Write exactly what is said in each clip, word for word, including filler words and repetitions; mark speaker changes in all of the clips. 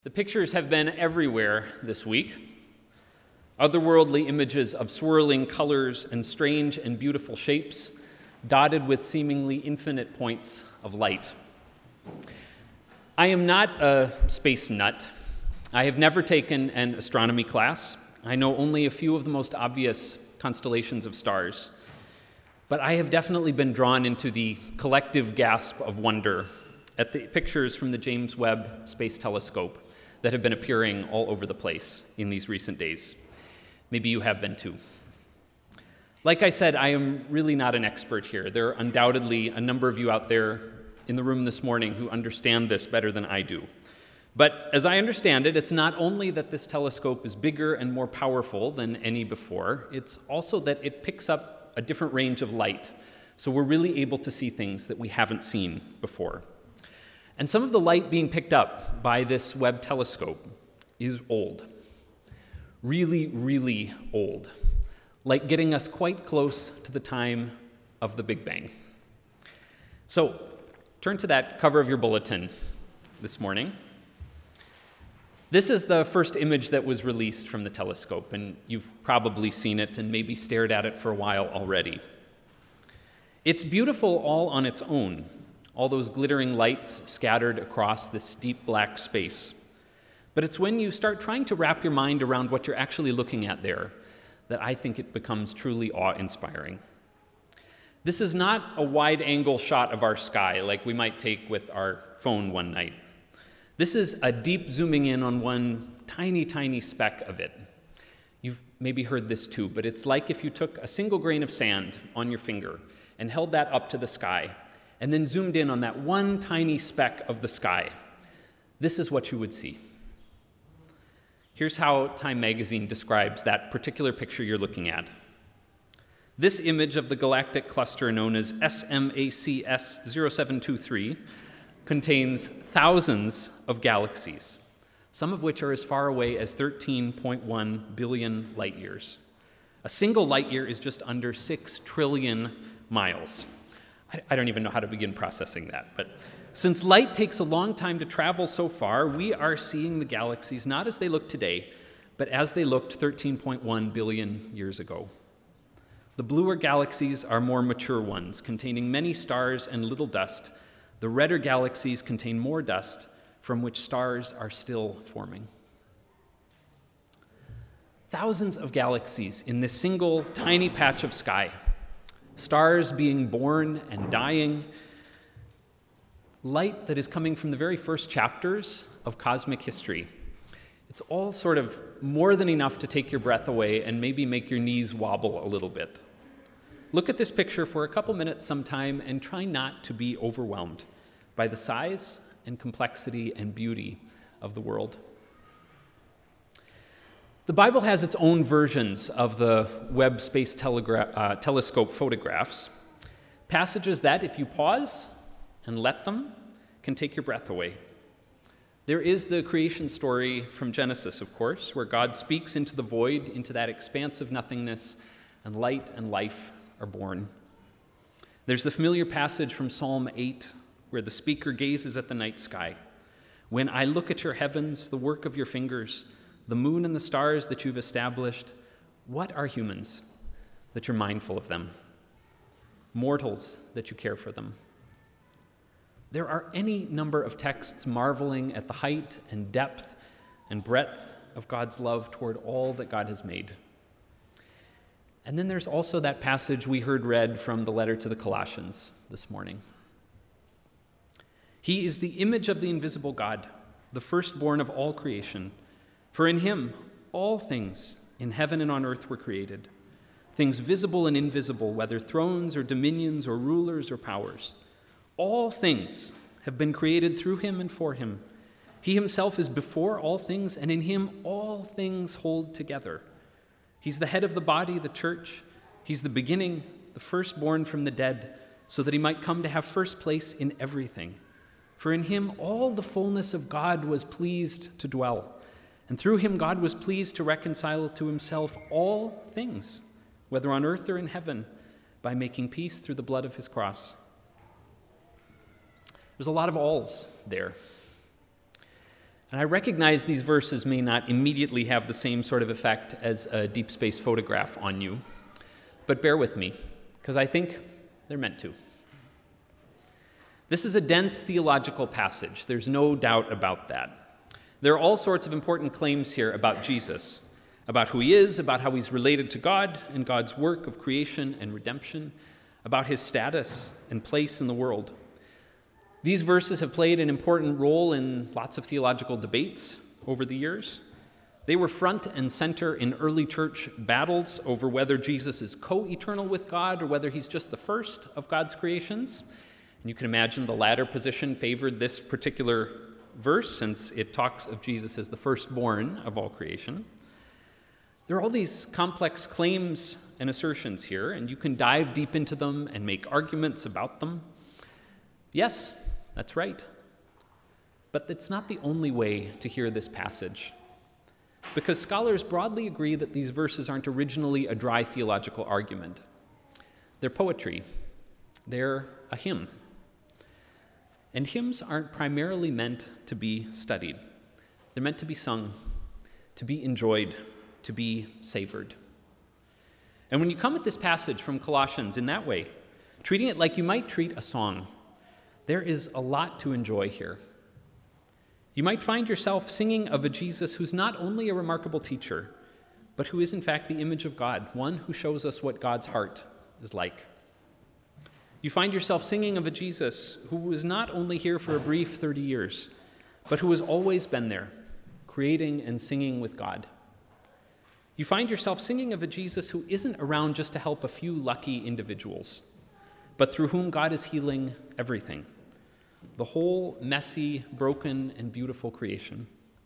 Speaker 1: The pictures have been everywhere this week. Otherworldly images of swirling colors and strange and beautiful shapes, dotted with seemingly infinite points of light. I am not a space nut. I have never taken an astronomy class. I know only a few of the most obvious constellations of stars. But I have definitely been drawn into the collective gasp of wonder at the pictures from the James Webb Space Telescope that have been appearing all over the place in these recent days. Maybe you have been too. Like I said, I am really not an expert here. There are undoubtedly a number of you out there in the room this morning who understand this better than I do. But as I understand it, it's not only that this telescope is bigger and more powerful than any before, it's also that it picks up a different range of light. So we're really able to see things that we haven't seen before. And some of the light being picked up by this Webb telescope is old. Really, really old. Like getting us quite close to the time of the Big Bang. So, turn to that cover of your bulletin this morning. This is the first image that was released from the telescope, and you've probably seen it and maybe stared at it for a while already. It's beautiful all on its own, all those glittering lights scattered across this deep black space. But it's when you start trying to wrap your mind around what you're actually looking at there that I think it becomes truly awe-inspiring. This is not a wide-angle shot of our sky like we might take with our phone one night. This is a deep zooming in on one tiny, tiny speck of it. You've maybe heard this too, but it's like if you took a single grain of sand on your finger and held that up to the sky, and then zoomed in on that one tiny speck of the sky. This is what you would see. Here's how Time magazine describes that particular picture you're looking at. This image of the galactic cluster known as S M A C S zero seven two three contains thousands of galaxies, some of which are as far away as thirteen point one billion light years. A single light year is just under six trillion miles. I don't even know how to begin processing that. But since light takes a long time to travel so far, we are seeing the galaxies not as they look today, but as they looked thirteen point one billion years ago. The bluer galaxies are more mature ones, containing many stars and little dust. The redder galaxies contain more dust, from which stars are still forming. Thousands of galaxies in this single tiny patch of sky. Stars being born and dying, light that is coming from the very first chapters of cosmic history. It's all sort of more than enough to take your breath away and maybe make your knees wobble a little bit. Look at this picture for a couple minutes sometime and try not to be overwhelmed by the size and complexity and beauty of the world. The Bible has its own versions of the Webb Space Telegra- uh, Telescope photographs, passages that, if you pause and let them, can take your breath away. There is the creation story from Genesis, of course, where God speaks into the void, into that expanse of nothingness, and light and life are born. There's the familiar passage from Psalm eight, where the speaker gazes at the night sky. When I look at your heavens, the work of your fingers, the moon and the stars that you've established, what are humans that you're mindful of them? Mortals that you care for them. There are any number of texts marveling at the height and depth and breadth of God's love toward all that God has made. And then there's also that passage we heard read from the letter to the Colossians this morning. He is the image of the invisible God, the firstborn of all creation. For in him all things in heaven and on earth were created, things visible and invisible, whether thrones or dominions or rulers or powers. All things have been created through him and for him. He himself is before all things, and in him all things hold together. He's the head of the body, the church. He's the beginning, the firstborn from the dead, so that he might come to have first place in everything. For in him all the fullness of God was pleased to dwell. And through him, God was pleased to reconcile to himself all things, whether on earth or in heaven, by making peace through the blood of his cross. There's a lot of alls there. And I recognize these verses may not immediately have the same sort of effect as a deep space photograph on you, but bear with me, because I think they're meant to. This is a dense theological passage. There's no doubt about that. There are all sorts of important claims here about Jesus, about who he is, about how he's related to God and God's work of creation and redemption, about his status and place in the world. These verses have played an important role in lots of theological debates over the years. They were front and center in early church battles over whether Jesus is co-eternal with God or whether he's just the first of God's creations. And you can imagine the latter position favored this particular verse, since it talks of Jesus as the firstborn of all creation. There are all these complex claims and assertions here, and you can dive deep into them and make arguments about them. Yes, that's right. But that's not the only way to hear this passage, because scholars broadly agree that these verses aren't originally a dry theological argument. They're poetry. They're a hymn. And hymns aren't primarily meant to be studied. They're meant to be sung, to be enjoyed, to be savored. And when you come at this passage from Colossians in that way, treating it like you might treat a song, there is a lot to enjoy here. You might find yourself singing of a Jesus who's not only a remarkable teacher, but who is in fact the image of God, one who shows us what God's heart is like. You find yourself singing of a Jesus who was not only here for a brief thirty years, but who has always been there, creating and singing with God. You find yourself singing of a Jesus who isn't around just to help a few lucky individuals, but through whom God is healing everything, the whole messy, broken, and beautiful creation.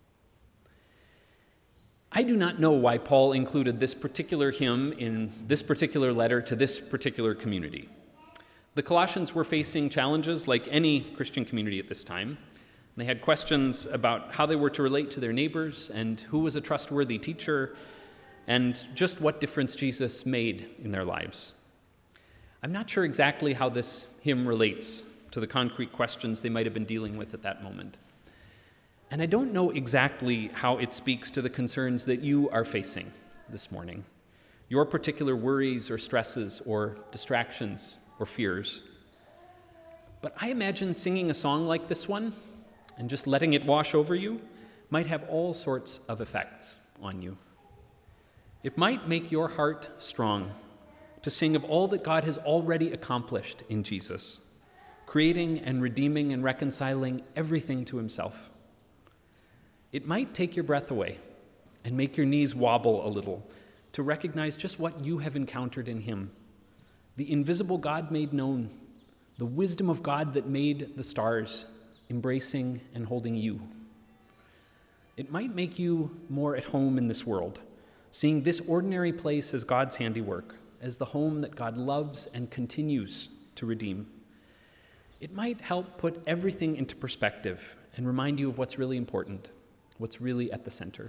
Speaker 1: I do not know why Paul included this particular hymn in this particular letter to this particular community. The Colossians were facing challenges like any Christian community at this time. They had questions about how they were to relate to their neighbors and who was a trustworthy teacher and just what difference Jesus made in their lives. I'm not sure exactly how this hymn relates to the concrete questions they might have been dealing with at that moment. And I don't know exactly how it speaks to the concerns that you are facing this morning, your particular worries or stresses or distractions or fears. But I imagine singing a song like this one and just letting it wash over you might have all sorts of effects on you. It might make your heart strong to sing of all that God has already accomplished in Jesus, creating and redeeming and reconciling everything to himself. It might take your breath away and make your knees wobble a little to recognize just what you have encountered in him. The invisible God made known, the wisdom of God that made the stars, embracing and holding you. It might make you more at home in this world, seeing this ordinary place as God's handiwork, as the home that God loves and continues to redeem. It might help put everything into perspective and remind you of what's really important, what's really at the center.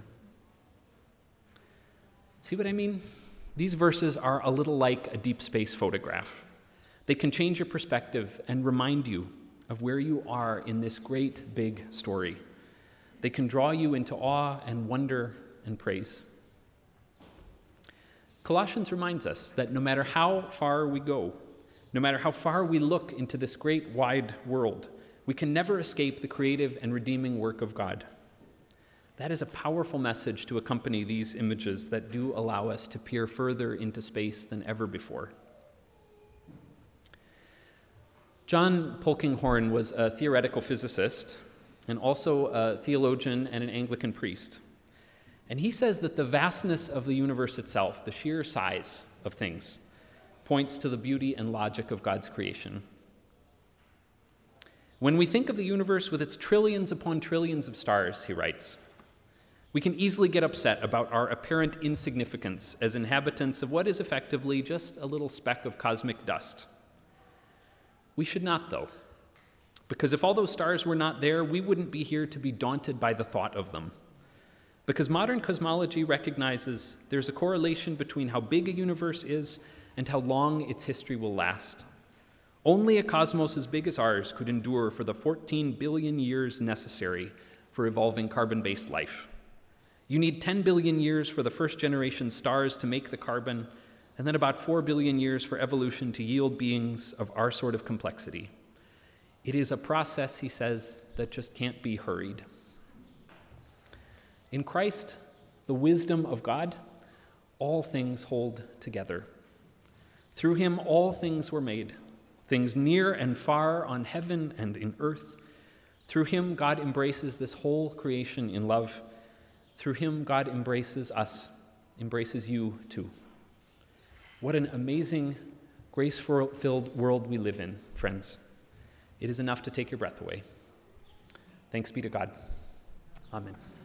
Speaker 1: See what I mean? These verses are a little like a deep space photograph. They can change your perspective and remind you of where you are in this great big story. They can draw you into awe and wonder and praise. Colossians reminds us that no matter how far we go, no matter how far we look into this great wide world, we can never escape the creative and redeeming work of God. That is a powerful message to accompany these images that do allow us to peer further into space than ever before. John Polkinghorne was a theoretical physicist and also a theologian and an Anglican priest. And he says that the vastness of the universe itself, the sheer size of things, points to the beauty and logic of God's creation. When we think of the universe with its trillions upon trillions of stars, he writes, we can easily get upset about our apparent insignificance as inhabitants of what is effectively just a little speck of cosmic dust. We should not, though, because if all those stars were not there, we wouldn't be here to be daunted by the thought of them. Because modern cosmology recognizes there's a correlation between how big a universe is and how long its history will last. Only a cosmos as big as ours could endure for the fourteen billion years necessary for evolving carbon-based life. You need ten billion years for the first generation stars to make the carbon, and then about four billion years for evolution to yield beings of our sort of complexity. It is a process, he says, that just can't be hurried. In Christ, the wisdom of God, all things hold together. Through him, all things were made, things near and far on heaven and in earth. Through him, God embraces this whole creation in love. Through him, God embraces us, embraces you too. What an amazing, grace-filled world we live in, friends. It is enough to take your breath away. Thanks be to God. Amen.